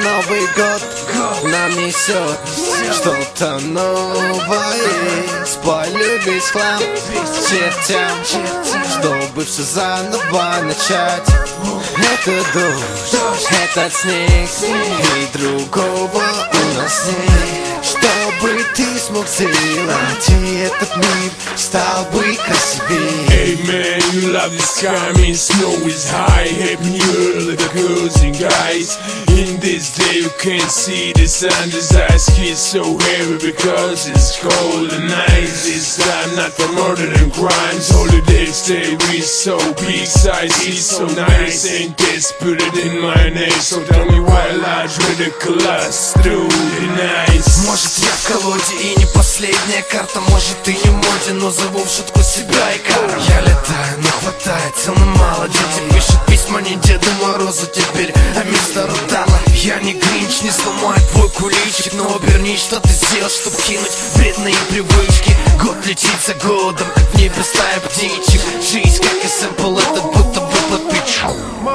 Новый год нам несет что-то новое. Спалю весь хлам чертям, чтобы все заново начать. Это дождь, этот снег, и другого у нас нет. Чтобы ты смог сделать, и этот мир стал бы красивее. Hey man, you love the sky, I mean snow is high. Happy New Year, the girls and guys. In this day you can't see the sun, this ice is so heavy because it's cold and nice. This time not for murder and crimes. Holidays day we so big size, it's so nice. Ain't this, put it in my name. So tell me why large ridiculous, truly nice. Может я в колоде и не последняя карта, может и не моде, но зову в шутку себя и кару. Я летаю, но хватает сил на мало. Дети пишут письма не Деду Морозу теперь, а мистеру Дала. Я не Гринч, не сломаю твой куличик, но оберни, что ты сделал, чтоб кинуть вредные привычки. Год летит за годом, как в небе стая птичек. Жизнь как и сэмпл, этот будто бы подпич.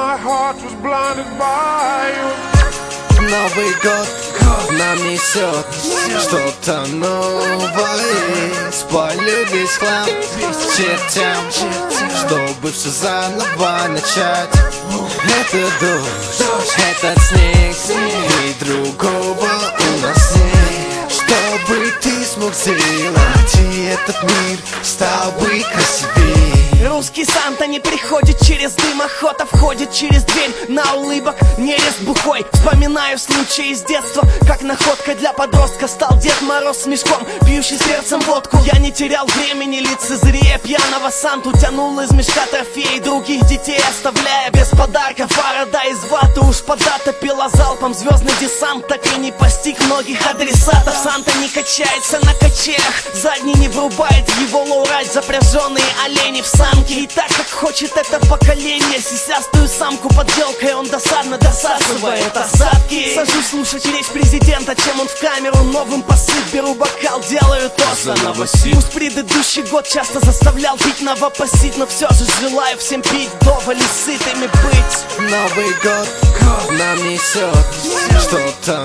Новый год нам несет что-то новое. Спалю весь хлам чертям, чтобы все заново начать. Это дождь, этот снег, и другого у нас нет. Чтобы ты смог сделать, и этот мир стал бы красивее. Русский Санта не приходит через дым, охота входит через дверь. На улыбок нерест бухой. Вспоминаю случай из детства, как находка для подростка стал Дед Мороз с мешком, пьющий сердцем водку. Я не терял времени, лицезрея пьяного Санту. Тянул из мешка трофеи других детей, оставляя без подарка Фарада из ваты. Уж подата пила залпом, звездный десант так и не постиг многих адресатов. Санта не качается на качелях, задний не врубает в его лоурайд запряженные олени в санке. И так, как хочет это поколение, сисястую самку подделкой он досадно досасывает осадки. Сажусь слушать речь президента, чем он в камеру новым посып. Беру бокал, делаю тост за новосиб. Пусть предыдущий год часто заставлял пить новопосить, но все же желаю всем пить вдоволь и сытыми быть. Новый год нам несет что-то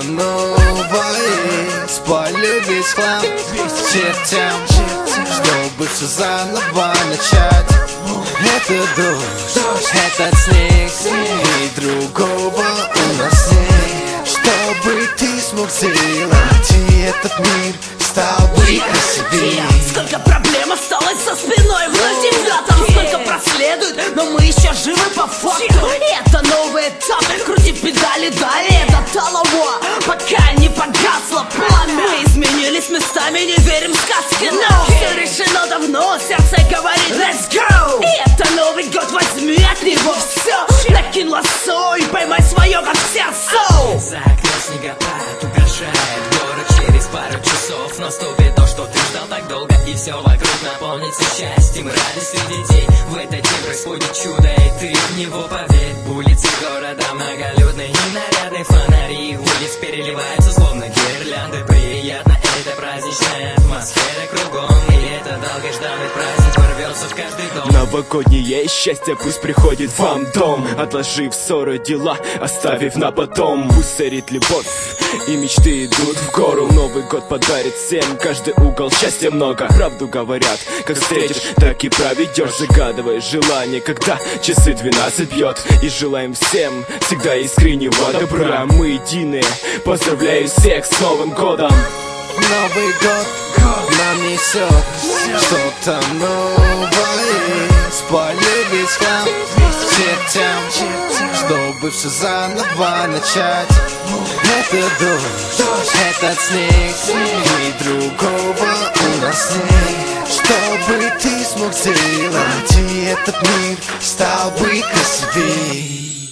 новое. Спалю весь хлам чертям, чтобы все заново начать. Это дождь, этот снег, и другого у нас нет. Чтобы ты смог сделать, и этот мир стал бы красивее. Сколько проблем осталось за спиной, вновь тебя там сколько проследует, но мы еще живы по факту. Это новый этап, крути педали далее до того, пока не погасло пламя. Мы изменились местами, не верим в сказки, но все решено давно, сердце говорит let's go. И это Новый год, возьми от него все. Накинь лассо и поймай свое, как сердце. За окном снегопад угрожает город через пару часов. Наступит то, что ты ждал так долго, и все вокруг наполнится счастьем, радостью детей. В этот день происходит чудо, и ты в него поверь. Улицы города многолюдные и нарядные фонари улиц переливаются словно гирлянды. Приятно, это праздничная атмосфера кругом, и это долгожданный праздник ворвется в каждый дом. Новогоднее счастье пусть приходит вам в дом, отложив ссоры, дела, оставив на потом. Пусть царит любовь, и мечты идут в гору. Новый год подарит всем, каждый угол счастья много. Правду говорят, как встретишь, так и проведешь. Загадывай желание, когда часы 12 бьет. И желаем всем всегда искреннего добра. Мы единые, поздравляю всех с Новым годом. Новый год нам несет что-то новое. Спалю весь хлам чертям, чтобы все заново начать. Это дождь, этот снег, и другого у нас нет. Чтобы ты смог сделать, и этот мир стал бы красивее.